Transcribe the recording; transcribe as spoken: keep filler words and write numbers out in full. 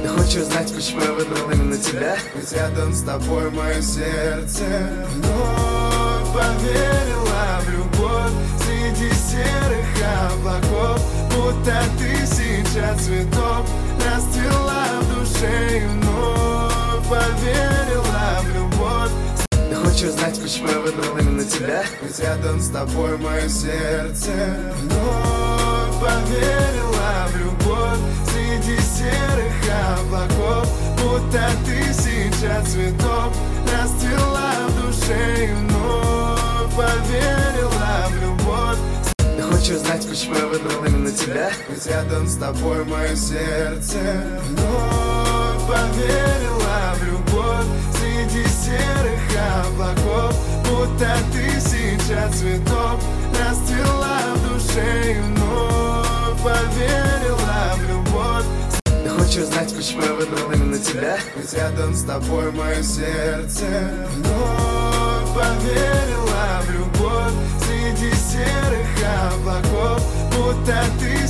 Ты хочешь знать, почему я выбрал именно тебя? Ведь рядом с тобой мое сердце вновь поверила в любовь среди серых облаков. Будто тысяча цветов расцвела в душе и вновь поверила в любовь. Ты хочешь знать, почему я выбрал именно тебя? Ведь рядом с тобой мое сердце вновь поверила в любовь среди серых облаков. Будто тысяча цветов расцвела в душе и вновь поверила в любовь. Ты хочешь знать, почему я выбрал именно тебя? Ведь рядом с тобой мое сердце вновь поверила в любовь среди серых облаков. Будто тысяча цветов расцвела в душе и вновь поверила в любовь. Ты хочешь знать, почему я выбрал именно тебя? Ведь рядом с тобой мое сердце вновь поверила в любовь среди серых облаков. Будто ты